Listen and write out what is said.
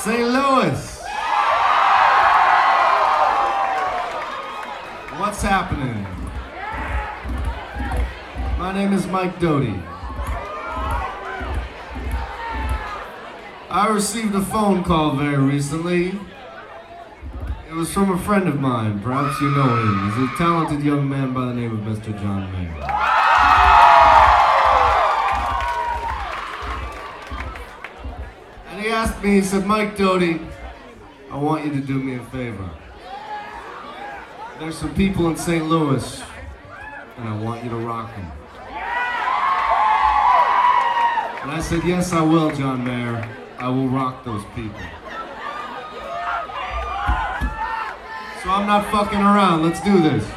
St. Louis. What's happening? My name is Mike Doty. I received a phone call very recently. It was from a friend of mine. Perhaps you know him. He's a talented young man by the name of Mr. John Mayer. And he asked me, he said, Mike Doty, I want you to do me a favor. There's some people in St. Louis, and I want you to rock them. And I said, yes, I will, John Mayer. I will rock those people. So I'm not fucking around. Let's do this.